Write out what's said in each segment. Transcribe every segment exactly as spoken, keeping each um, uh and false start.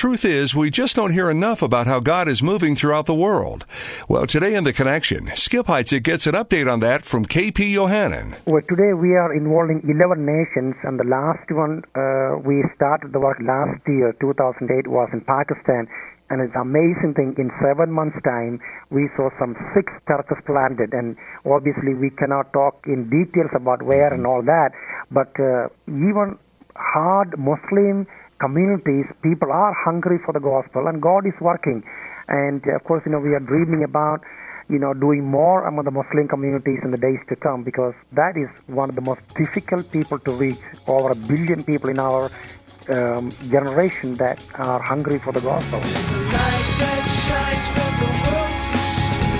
Truth is, we just don't hear enough about how God is moving throughout the world. Well, today in The Connection, Skip Heitzig gets an update on that from K P Yohannan. Well, today we are involving eleven nations, and the last one, uh, we started the work last year, two thousand eight, was in Pakistan. And it's an amazing thing, in seven months' time, we saw some six churches planted. And obviously we cannot talk in details about where and all that, but uh, even hard Muslim communities, people are hungry for the gospel, and God is working. And of course, you know, we are dreaming about, you know, doing more among the Muslim communities in the days to come, because that is one of the most difficult people to reach. Over a billion people in our um, generation that are hungry for the gospel. There's a light that shines from the world to see.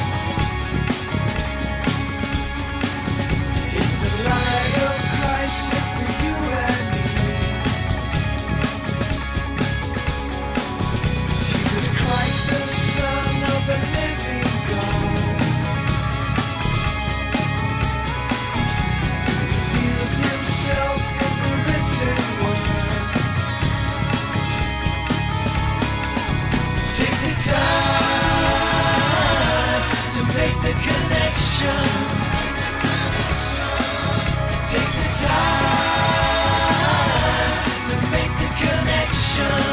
It's the light of Christ sent for you and me. Jesus Christ, the Son of the living God, reveals himself in the written word. Take the time to make the connection. Take the time to make the connection.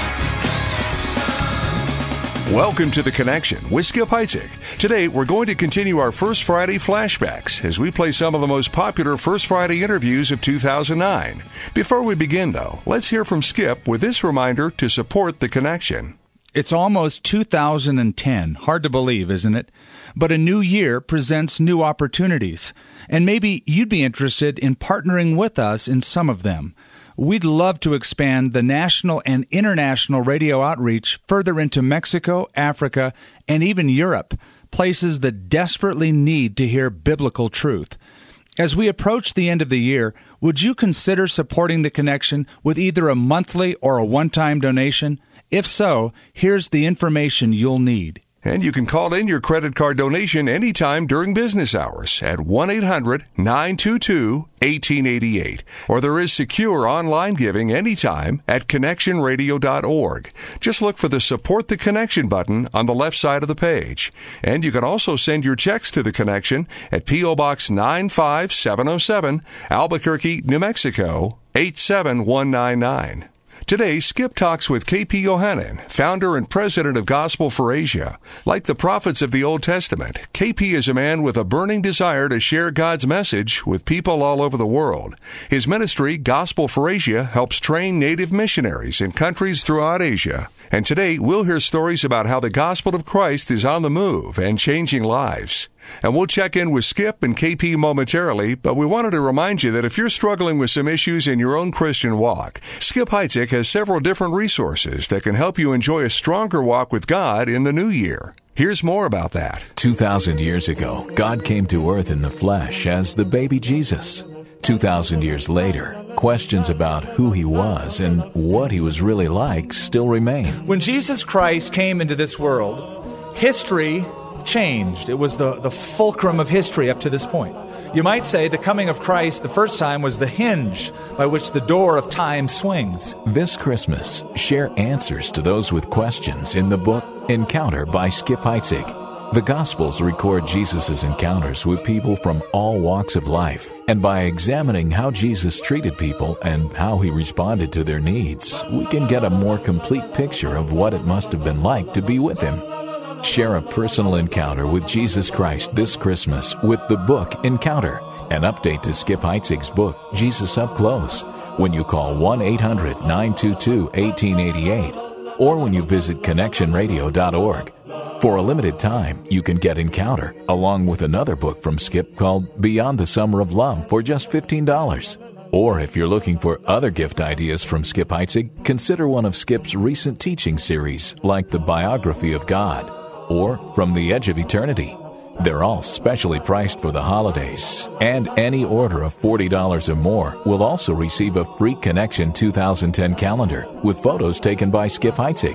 Welcome to The Connection with Skip Heitzig. Today, we're going to continue our First Friday flashbacks as we play some of the most popular First Friday interviews of two thousand nine. Before we begin, though, let's hear from Skip with this reminder to support The Connection. It's almost two thousand ten. Hard to believe, isn't it? But a new year presents new opportunities, and maybe you'd be interested in partnering with us in some of them. We'd love to expand the national and international radio outreach further into Mexico, Africa, and even Europe, places that desperately need to hear biblical truth. As we approach the end of the year, would you consider supporting The Connection with either a monthly or a one-time donation? If so, here's the information you'll need. And you can call in your credit card donation anytime during business hours at one eight hundred nine two two one eight eight eight. Or there is secure online giving anytime at connection radio dot org. Just look for the Support the Connection button on the left side of the page. And you can also send your checks to The Connection at P O. Box nine five seven oh seven, Albuquerque, New Mexico, eight seven one nine nine. Today, Skip talks with K P Yohannan, founder and president of Gospel for Asia. Like the prophets of the Old Testament, K P is a man with a burning desire to share God's message with people all over the world. His ministry, Gospel for Asia, helps train native missionaries in countries throughout Asia. And today, we'll hear stories about how the gospel of Christ is on the move and changing lives. And we'll check in with Skip and K P momentarily, but we wanted to remind you that if you're struggling with some issues in your own Christian walk, Skip Heitzig has several different resources that can help you enjoy a stronger walk with God in the new year. Here's more about that. Two thousand years ago, God came to earth in the flesh as the baby Jesus. Two thousand years later, questions about who he was and what he was really like still remain. When Jesus Christ came into this world, history changed. It was the, the fulcrum of history up to this point. You might say the coming of Christ the first time was the hinge by which the door of time swings. This Christmas, share answers to those with questions in the book Encounter by Skip Heitzig. The Gospels record Jesus' encounters with people from all walks of life, and by examining how Jesus treated people and how he responded to their needs, we can get a more complete picture of what it must have been like to be with him. Share a personal encounter with Jesus Christ this Christmas with the book Encounter, an update to Skip Heitzig's book, Jesus Up Close, when you call one eight hundred nine two two one eight eight eight, or when you visit connection radio dot org. For a limited time, you can get Encounter, along with another book from Skip called Beyond the Summer of Love, for just fifteen dollars. Or if you're looking for other gift ideas from Skip Heitzig, consider one of Skip's recent teaching series, like The Biography of God, or From the Edge of Eternity. They're all specially priced for the holidays, and any order of forty dollars or more will also receive a free Connection two thousand ten calendar with photos taken by Skip Heitzig.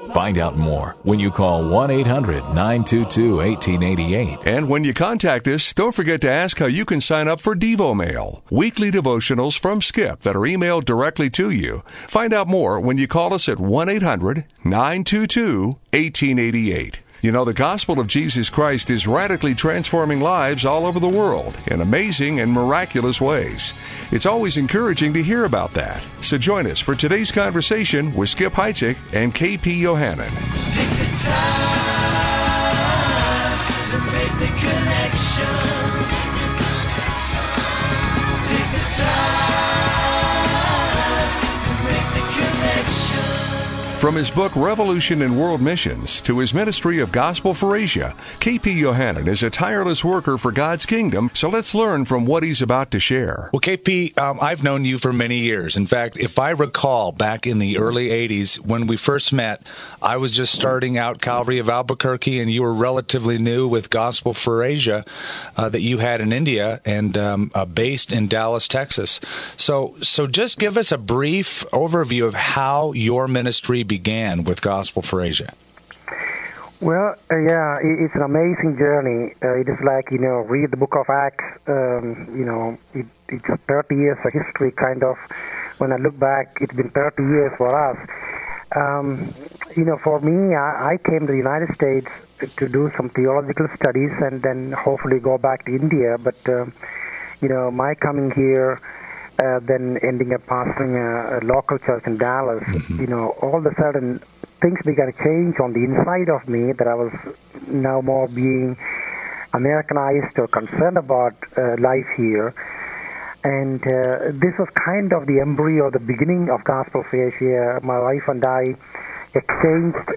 Find out more when you call one eight hundred nine two two one eight eight eight. And when you contact us, don't forget to ask how you can sign up for DevoMail, weekly devotionals from Skip that are emailed directly to you. Find out more when you call us at one eight hundred nine two two one eight eight eight. You know, the gospel of Jesus Christ is radically transforming lives all over the world in amazing and miraculous ways. It's always encouraging to hear about that. So join us for today's conversation with Skip Heitzig and K P Yohannan. Take the time to make the connection. Take the time to make the connection. From his book Revolution in World Missions to his ministry of Gospel for Asia, K P Yohannan is a tireless worker for God's kingdom, so let's learn from what he's about to share. Well, K P, um, I've known you for many years. In fact, if I recall back in the early eighties when we first met, I was just starting out Calvary of Albuquerque, and you were relatively new with Gospel for Asia uh, that you had in India and um, uh, based in Dallas, Texas. So, so just give us a brief overview of how your ministry began with Gospel for Asia. Well, uh, yeah, it, it's an amazing journey. Uh, it is like, you know, read the book of Acts. Um, you know, it, it's thirty years of history, kind of. When I look back, it's been thirty years for us. Um, you know, for me, I, I came to the United States to do some theological studies and then hopefully go back to India. But, uh, you know, my coming here, Uh, then ending up pastoring a, a local church in Dallas, mm-hmm. you know, all of a sudden things began to change on the inside of me that I was now more being Americanized or concerned about uh, life here. And uh, this was kind of the embryo, the beginning of Gospel for Asia. My wife and I exchanged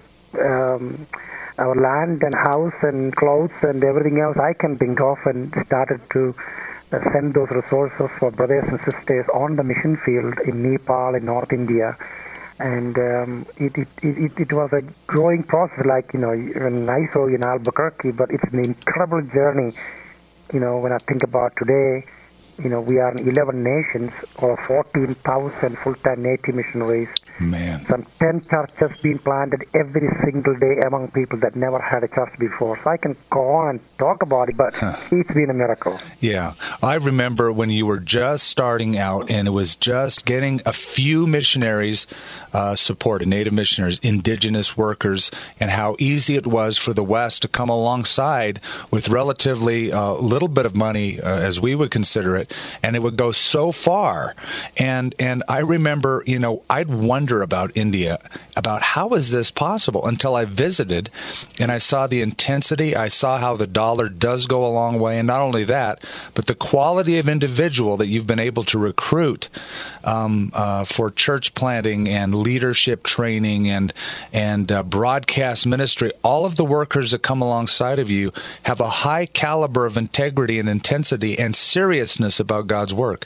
um, our land and house and clothes and everything else I can think of and started to Uh, send those resources for brothers and sisters on the mission field in Nepal, in North India. And um, it, it, it, it was a growing process, like, you know, when I saw you in Albuquerque, but it's an incredible journey. You know, when I think about today, you know, we are in eleven nations, or fourteen thousand full-time native missionaries. Man. Some ten churches being planted every single day among people that never had a church before. So I can go on and talk about it, but huh. It's been a miracle. Yeah. I remember when you were just starting out and it was just getting a few missionaries uh, supported, native missionaries, indigenous workers, and how easy it was for the West to come alongside with relatively uh, little bit of money, uh, as we would consider it, and it would go so far. And and I remember, you know, I'd wonder about India, about how is this possible, until I visited and I saw the intensity. I saw how the dollar does go a long way, and not only that, but the quality of individual that you've been able to recruit um, uh, for church planting and leadership training and and uh, broadcast ministry. All of the workers that come alongside of you have a high caliber of integrity and intensity and seriousness about God's work.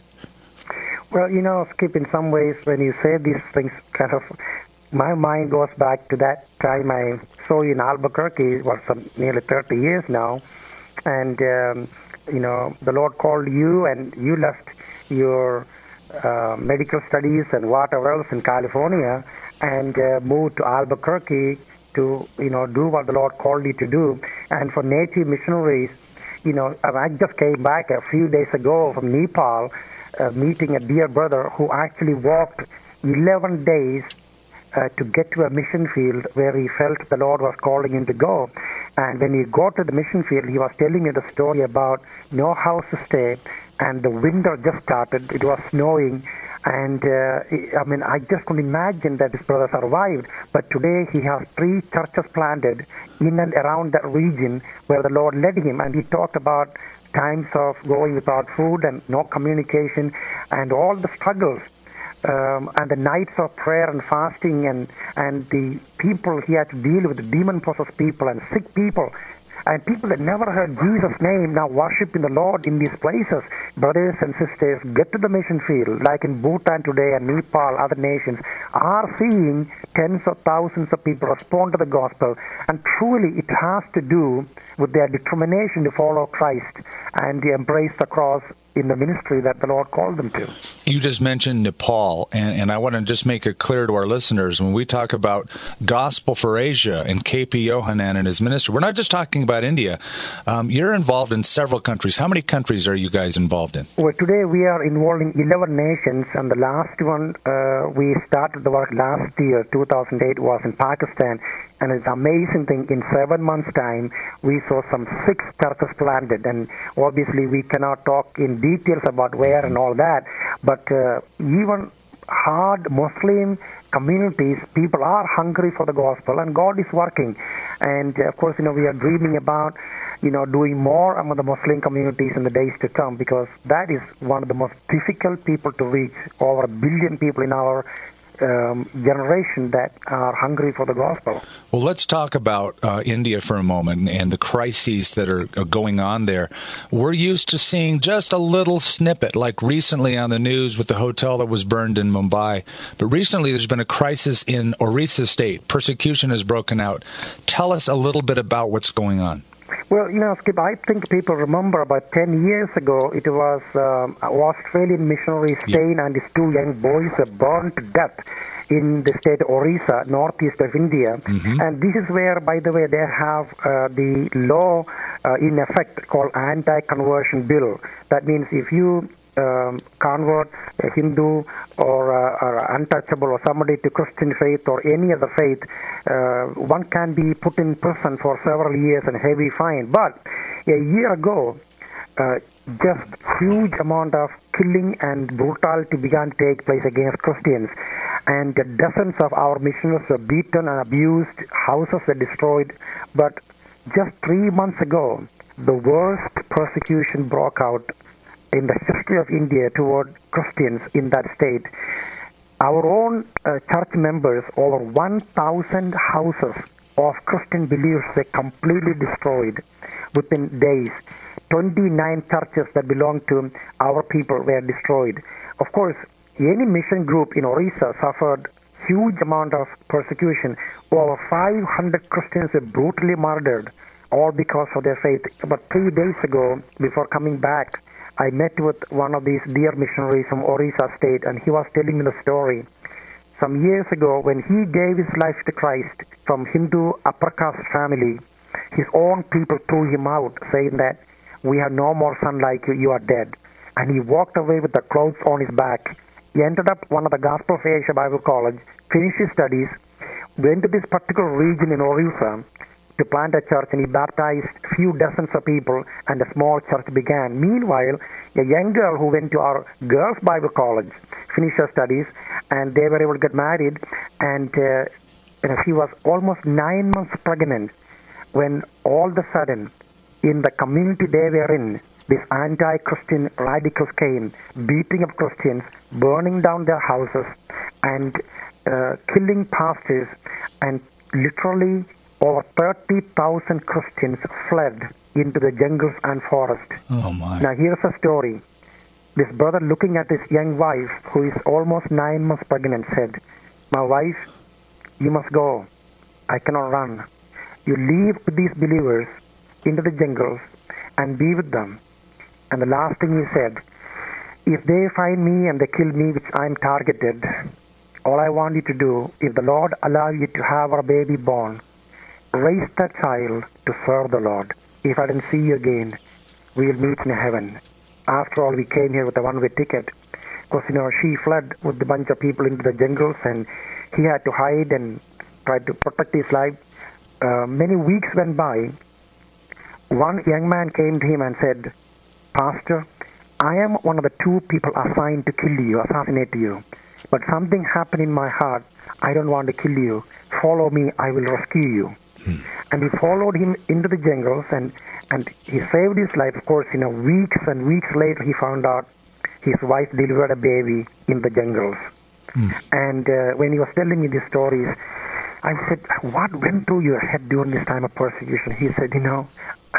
Well, you know, Skip, in some ways, when you say these things, kind of, my mind goes back to that time I saw you in Albuquerque. It was some, nearly thirty years now. And, um, you know, the Lord called you, and you left your uh, medical studies and whatever else in California and uh, moved to Albuquerque to, you know, do what the Lord called you to do. And for native missionaries, you know, I just came back a few days ago from Nepal, Uh, meeting a dear brother who actually walked eleven days uh, to get to a mission field where he felt the Lord was calling him to go. And when he got to the mission field, he was telling me the story about no house to stay, and the winter just started. It was snowing, and uh, I mean, I just couldn't imagine that this brother survived. But today he has three churches planted in and around that region where the Lord led him, and he talked about times of going without food and no communication and all the struggles um, and the nights of prayer and fasting and, and the people he had to deal with, the demon-possessed people and sick people and people that never heard Jesus' name now worshiping the Lord in these places. Brothers and sisters, get to the mission field, like in Bhutan today and Nepal, other nations, are seeing tens of thousands of people respond to the gospel. And truly it has to do with their determination to follow Christ and to embrace the cross in the ministry that the Lord called them to. You just mentioned Nepal, and, and I want to just make it clear to our listeners, when we talk about Gospel for Asia and K P Yohanan and his ministry, we're not just talking about India. Um, you're involved in several countries. How many countries are you guys involved in? Well, today we are involved in eleven nations, and the last one, uh, we started the work last year, two thousand eight, was in Pakistan. And it's an amazing thing, in seven months' time, we saw some six churches planted. And obviously, we cannot talk in details about where and all that. But uh, even hard Muslim communities, people are hungry for the gospel, and God is working. And, uh, of course, you know, we are dreaming about, you know, doing more among the Muslim communities in the days to come, because that is one of the most difficult people to reach. Over a billion people in our Um, generation that are hungry for the gospel. Well, let's talk about uh, India for a moment and the crises that are uh, going on there. We're used to seeing just a little snippet, like recently on the news with the hotel that was burned in Mumbai. But recently there's been a crisis in Orissa state. Persecution has broken out. Tell us a little bit about what's going on. Well, you know, Skip, I think people remember about ten years ago, it was um, an Australian missionary Stein and his two young boys were burned to death in the state of Orissa, northeast of India. Mm-hmm. And this is where, by the way, they have uh, the law uh, in effect called anti-conversion bill. That means if you um, convert a Hindu or, uh, or untouchable or somebody to Christian faith or any other faith, uh, one can be put in prison for several years and heavy fine. But a year ago, uh, just huge amount of killing and brutality began to take place against Christians. And dozens of our missionaries were beaten and abused, houses were destroyed. But just three months ago, the worst persecution broke out in the history of India toward Christians in that state. Our own uh, church members, over one thousand houses of Christian believers were completely destroyed within days. twenty-nine churches that belonged to our people were destroyed. Of course, any mission group in Orissa suffered huge amount of persecution. Over five hundred Christians were brutally murdered, all because of their faith. But three days ago, before coming back, I met with one of these dear missionaries from Orissa state, and he was telling me the story. Some years ago, when he gave his life to Christ from Hindu upper caste family, his own people threw him out, saying that, "We have no more son like you, you are dead." And he walked away with the clothes on his back. He ended up one of the Gospel of Asia Bible College, finished his studies, went to this particular region in Orissa to plant a church, and he baptized a few dozens of people, and a small church began. Meanwhile, a young girl who went to our girls' Bible college finished her studies, and they were able to get married, and uh, you know, she was almost nine months pregnant when all of a sudden, in the community they were in, these anti-Christian radicals came, beating up Christians, burning down their houses, and uh, killing pastors, and literally over thirty thousand Christians fled into the jungles and forest. Oh my. Now here's a story. This brother, looking at his young wife, who is almost nine months pregnant, said, "My wife, you must go. I cannot run. You leave these believers into the jungles and be with them." And the last thing he said, "If they find me and they kill me, which I'm targeted, all I want you to do, if the Lord allow you to have a baby born, raise that child to serve the Lord. If I don't see you again, we'll meet in heaven." After all, we came here with a one-way ticket. Because, you know, she fled with a bunch of people into the jungles, and he had to hide and try to protect his life. Uh, many weeks went by. One young man came to him and said, "Pastor, I am one of the two people assigned to kill you, assassinate you. But something happened in my heart. I don't want to kill you. Follow me, I will rescue you." Hmm. And he followed him into the jungles, and, and he saved his life. Of course, you know, weeks and weeks later, he found out his wife delivered a baby in the jungles. Hmm. And uh, when he was telling me these stories, I said, "What went through your head during this time of persecution?" He said, "You know,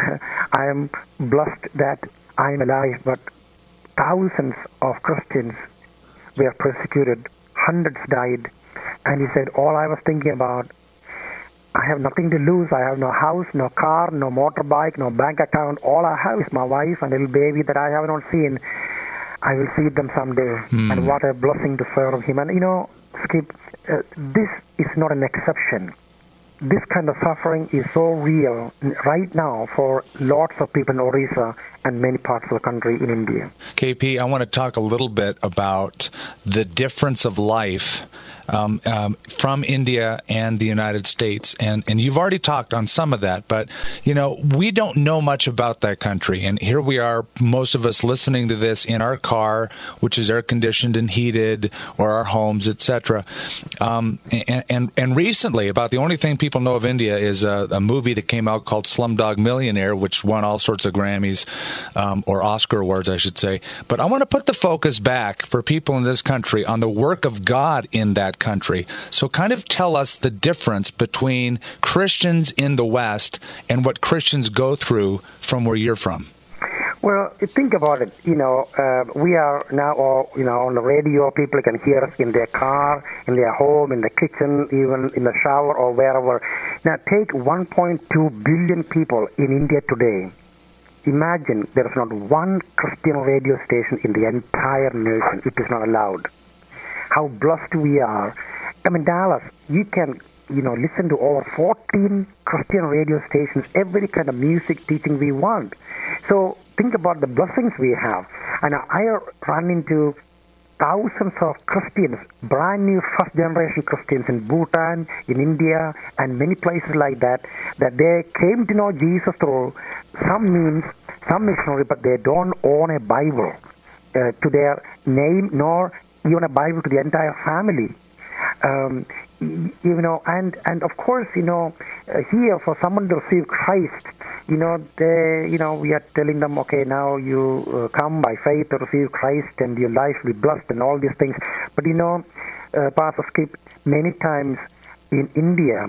I am blessed that I am alive, but thousands of Christians were persecuted. Hundreds died." And he said, "All I was thinking about, I have nothing to lose. I have no house, no car, no motorbike, no bank account. All I have is my wife and little baby that I have not seen. I will see them someday. Mm. And what a blessing to serve him. And, you know, Skip, uh, this is not an exception. This kind of suffering is so real right now for lots of people in Orissa and many parts of the country in India. K P, I want to talk a little bit about the difference of life Um, um, from India and the United States. And, and you've already talked on some of that, but, you know, we don't know much about that country. And here we are, most of us listening to this in our car, which is air-conditioned and heated, or our homes, et cetera. Um, and, and, and recently, about the only thing people know of India is a, a movie that came out called Slumdog Millionaire, which won all sorts of Grammys, um, or Oscar awards, I should say. But I want to put the focus back for people in this country on the work of God in that country. So kind of tell us the difference between Christians in the West and what Christians go through from where you're from. Well, think about it. You know, uh, we are now all, you know, on the radio. People can hear us in their car, in their home, in the kitchen, even in the shower or wherever. Now, take one point two billion people in India today. Imagine there is not one Christian radio station in the entire nation. It is not allowed. How blessed we are. I mean, Dallas, you can, you know, listen to over fourteen Christian radio stations, every kind of music teaching we want. So think about the blessings we have. And I run into thousands of Christians, brand new first-generation Christians in Bhutan, in India, and many places like that, that they came to know Jesus through some means, some missionary, but they don't own a Bible uh, to their name, nor even a Bible to the entire family. Um, you know, and, and of course, you know, uh, here for someone to receive Christ, you know, they, you know, we are telling them, okay, now you uh, come by faith to receive Christ and your life will be blessed and all these things. But, you know, uh, Pastor Skip, many times in India,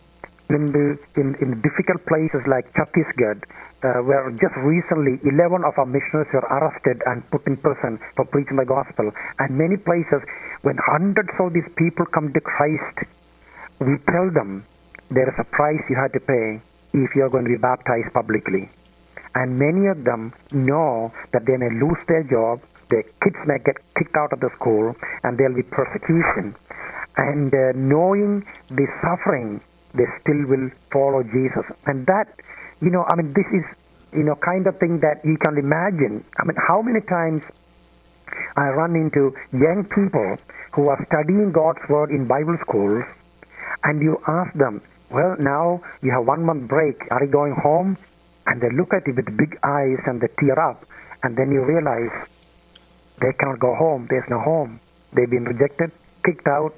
in the in, in difficult places like Chhattisgarh, uh, where just recently eleven of our missionaries were arrested and put in prison for preaching the gospel. And many places, when hundreds of these people come to Christ, we tell them there is a price you have to pay if you are going to be baptized publicly. And many of them know that they may lose their job, their kids may get kicked out of the school, and there will be persecution. And uh, knowing the suffering, they still will follow Jesus. And that, you know, I mean, this is, you know, kind of thing that you can imagine. I mean, how many times I run into young people who are studying God's Word in Bible schools, and you ask them, well, now you have one month break. Are you going home? And they look at you with big eyes and they tear up. And then you realize they cannot go home. There's no home. They've been rejected, kicked out,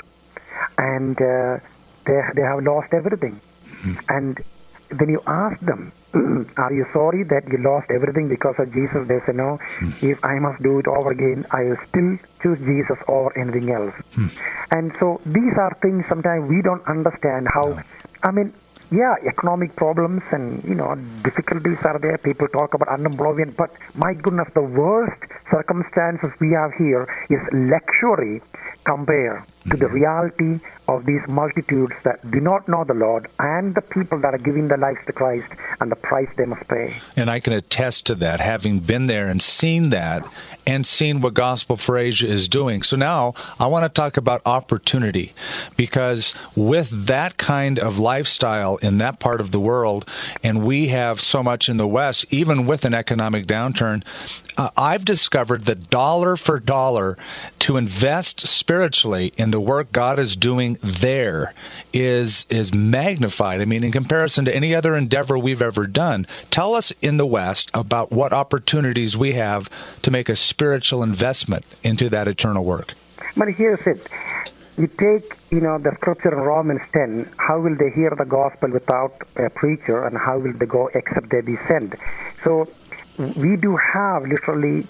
and uh, they they have lost everything. Mm-hmm. And then you ask them, are you sorry that you lost everything because of Jesus? They say, no. Mm-hmm. If I must do it over again, I will still choose Jesus over anything else. Mm-hmm. And so these are things sometimes we don't understand how, no. I mean, yeah, economic problems and, you know, difficulties are there. People talk about unemployment, but my goodness, the worst circumstances we have here is luxury compared to the reality of these multitudes that do not know the Lord and the people that are giving their lives to Christ and the price they must pay. And I can attest to that, having been there and seen that and seen what Gospel for Asia is doing. So now I want to talk about opportunity, because with that kind of lifestyle in that part of the world, and we have so much in the West, even with an economic downturn, Uh, I've discovered that dollar for dollar to invest spiritually in the work God is doing there is is magnified. I mean, in comparison to any other endeavor we've ever done. Tell us in the West about what opportunities we have to make a spiritual investment into that eternal work. But here's it. You take, you know, the scripture in Romans ten, how will they hear the gospel without a preacher, and how will they go except they be sent? So we do have literally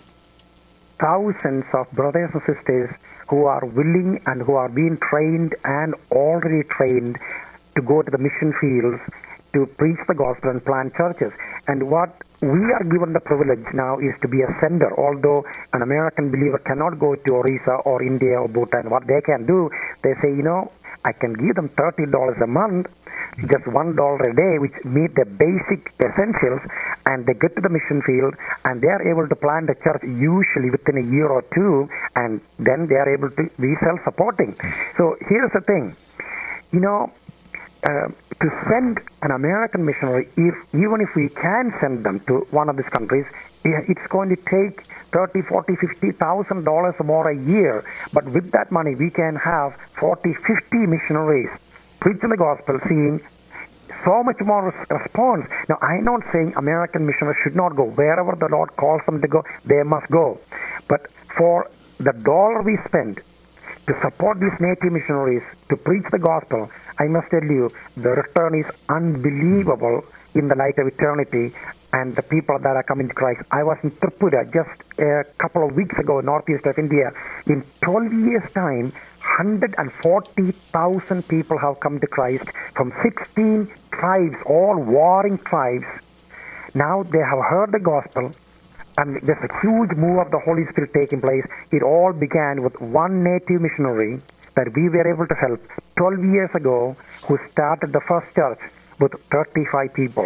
thousands of brothers and sisters who are willing and who are being trained and already trained to go to the mission fields to preach the gospel and plant churches. And what we are given the privilege now is to be a sender. Although an American believer cannot go to Orissa or India or Bhutan, what they can do, they say, you know, I can give them thirty dollars a month just one dollar a day, which meet the basic essentials, and they get to the mission field, and they are able to plant a church usually within a year or two, and then they are able to be self-supporting. So here's the thing, you know, uh, to send an American missionary, if even if we can send them to one of these countries, it's going to take thirty, forty, fifty thousand dollars more a year. But with that money, we can have forty, fifty missionaries preaching the gospel, seeing so much more response. Now, I'm not saying American missionaries should not go. Wherever the Lord calls them to go, they must go. But for the dollar we spend to support these native missionaries to preach the gospel, I must tell you, the return is unbelievable in the light of eternity. And the people that are coming to Christ. I was in Tripura just a couple of weeks ago, northeast of India. In twelve years' time, one hundred forty thousand people have come to Christ from sixteen tribes, all warring tribes. Now they have heard the gospel, and there's a huge move of the Holy Spirit taking place. It all began with one native missionary that we were able to help twelve years ago, who started the first church with thirty-five people.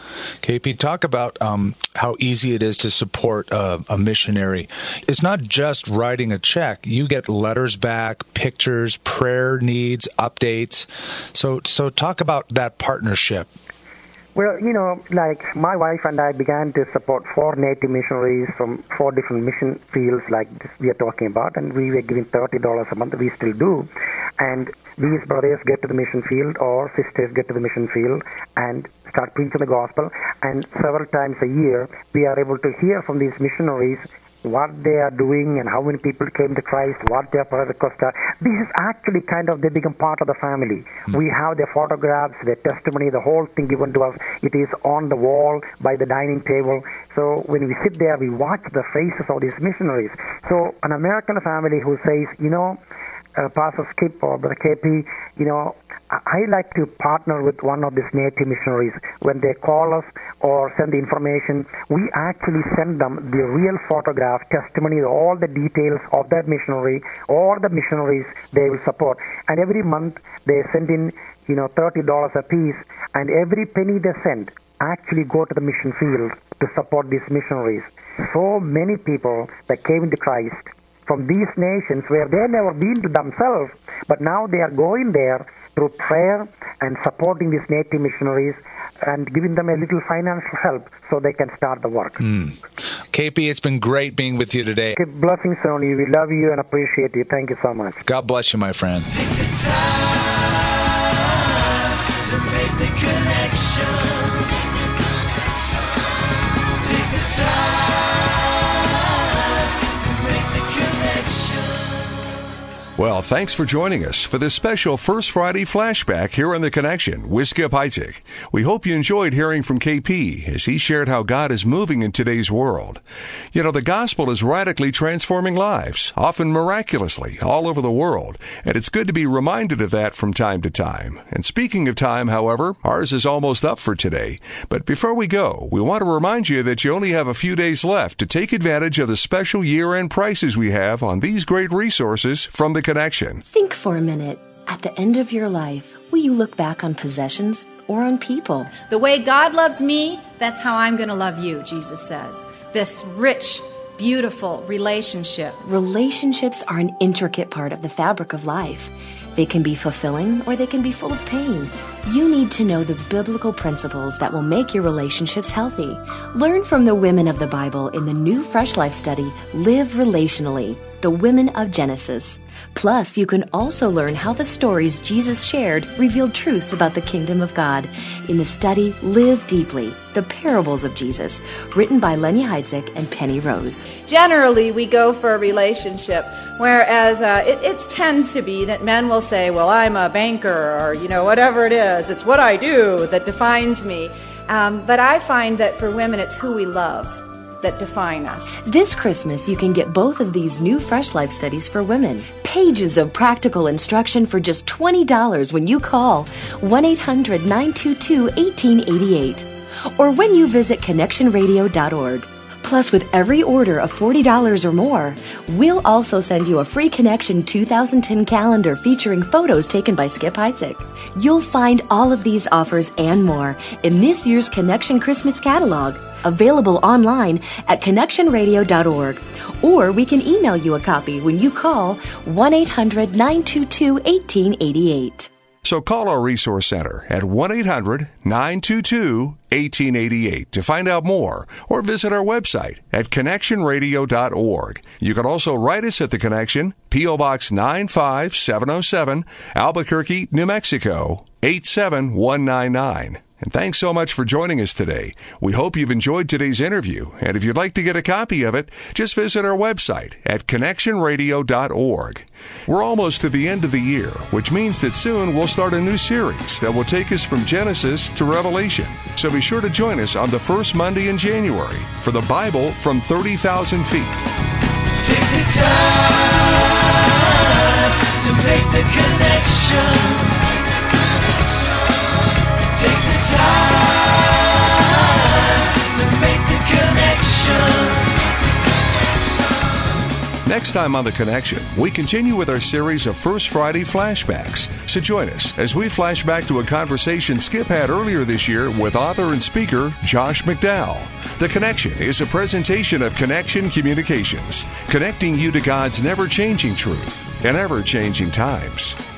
K P, talk about um, how easy it is to support a, a missionary. It's not just writing a check. You get letters back, pictures, prayer needs, updates. So, so talk about that partnership. Well, you know, like my wife and I began to support four native missionaries from four different mission fields like this we are talking about, and we were giving thirty dollars a month. We still do. And these brothers get to the mission field, or sisters get to the mission field, and start preaching the gospel. And several times a year, we are able to hear from these missionaries what they are doing and how many people came to Christ, what their prayer requests are. This is actually kind of, they become part of the family. Mm. We have their photographs, their testimony, the whole thing given to us. It is on the wall by the dining table. So when we sit there, we watch the faces of these missionaries. So an American family who says, you know, uh, Pastor Skip or Brother K P, you know, I like to partner with one of these native missionaries. When they call us or send the information, we actually send them the real photograph, testimony, all the details of that missionary or the missionaries they will support. And every month they send in, you know, thirty dollars a piece, and every penny they send actually go to the mission field to support these missionaries. So many people that came into Christ from these nations where they never been to themselves, but now they are going there through prayer and supporting these native missionaries and giving them a little financial help so they can start the work. Mm. K P, it's been great being with you today. Okay, blessings on you. We love you and appreciate you. Thank you so much. God bless you, my friend. Take the time to make the connection. Take the time to make the connection. Well, thanks for joining us for this special First Friday flashback here on The Connection with Skip Heitzig. We hope you enjoyed hearing from K P as he shared how God is moving in today's world. You know, the gospel is radically transforming lives, often miraculously, all over the world, and it's good to be reminded of that from time to time. And speaking of time, however, ours is almost up for today. But before we go, we want to remind you that you only have a few days left to take advantage of the special year-end prices we have on these great resources from The Connection. Think for a minute. At the end of your life, will you look back on possessions or on people? The way God loves me, that's how I'm going to love you, Jesus says. This rich, beautiful relationship. Relationships are an intricate part of the fabric of life. They can be fulfilling or they can be full of pain. You need to know the biblical principles that will make your relationships healthy. Learn from the women of the Bible in the new Fresh Life study, Live Relationally, the Women of Genesis. Plus, you can also learn how the stories Jesus shared revealed truths about the kingdom of God in the study Live Deeply, the Parables of Jesus, written by Lenny Heitzig and Penny Rose. Generally, we go for a relationship, whereas uh, it, it tends to be that men will say, well, I'm a banker, or, you know, whatever it is. It's what I do that defines me. Um, but I find that for women, it's who we love that define us. This Christmas, you can get both of these new Fresh Life studies for women. Pages of practical instruction for just twenty dollars when you call one eight hundred nine two two one eight eight eight or when you visit connection radio dot org. Plus, with every order of forty dollars or more, we'll also send you a free Connection two thousand ten calendar featuring photos taken by Skip Heitzig. You'll find all of these offers and more in this year's Connection Christmas catalog, available online at connection radio dot org. Or we can email you a copy when you call one eight hundred nine two two one eight eight eight. So call our Resource Center at one eight hundred nine two two one eight eight eight to find out more, or visit our website at connection radio dot org. You can also write us at The Connection, P O. Box nine five seven oh seven, Albuquerque, New Mexico, eight seven one nine nine. And thanks so much for joining us today. We hope you've enjoyed today's interview, and if you'd like to get a copy of it, just visit our website at connection radio dot org. We're almost to the end of the year, which means that soon we'll start a new series that will take us from Genesis to Revelation. So be sure to join us on the first Monday in January for the Bible from thirty thousand feet. Take the time to make the connection. Take the time to make the connection. Next time on The Connection, we continue with our series of First Friday flashbacks. So join us as we flash back to a conversation Skip had earlier this year with author and speaker Josh McDowell. The Connection is a presentation of Connection Communications, connecting you to God's never-changing truth in ever-changing times.